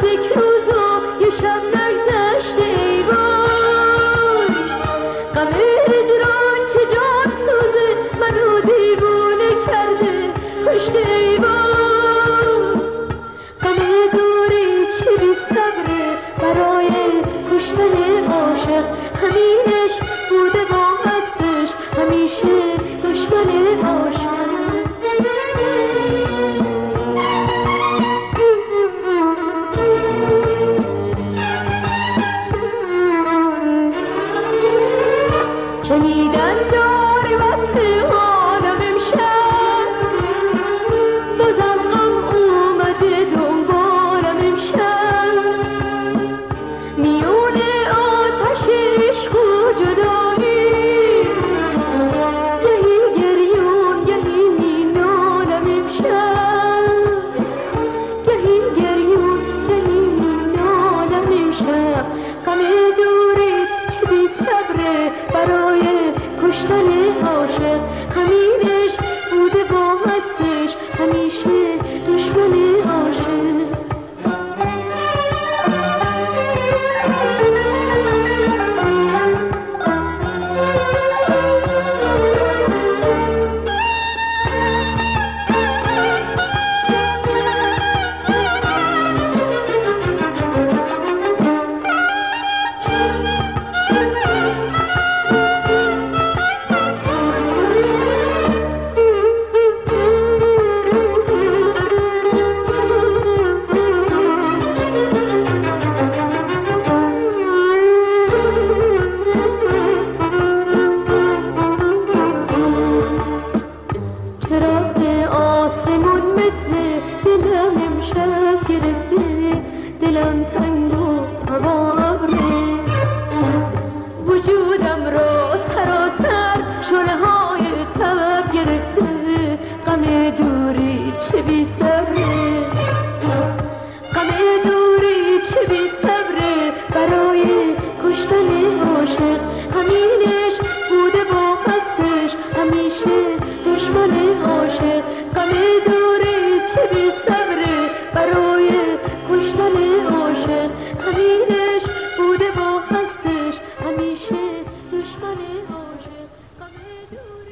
یک روز و یه شب نگذشته ای وای، غم هجران چه جان سوزه منو دیوونه کرده کشته ای وای، غم دوری چه بی صبره برای کشتن عاشق، همینش بوده با هستش همیشه دشمن عاشق. شنیدن داری وقتی حالم امشب، بازم غم اومده دنبالم امشب، میون آتش عشق و جدایی، گهی گریون گهی مینالم امشب، گهی گریون گهی مینالم امشب، غم دوری چه بی صبره برای کشتن عاشق، همینش بوده با هستش همیشه دشمن عاشق. دلم تنگ و هوا ابره، وجودم را سراسر شعله های تب گرفته، غم دوری چه بی صبره، غم دوری چه بی صبره برای کشتن عاشق، همینش بوده با هستش همیشه دشمن عاشق، غم دوری چه بی صبره برای کشتن عاشق، همینش بوده با هستش همیشه دشمن عاشق، غم دوری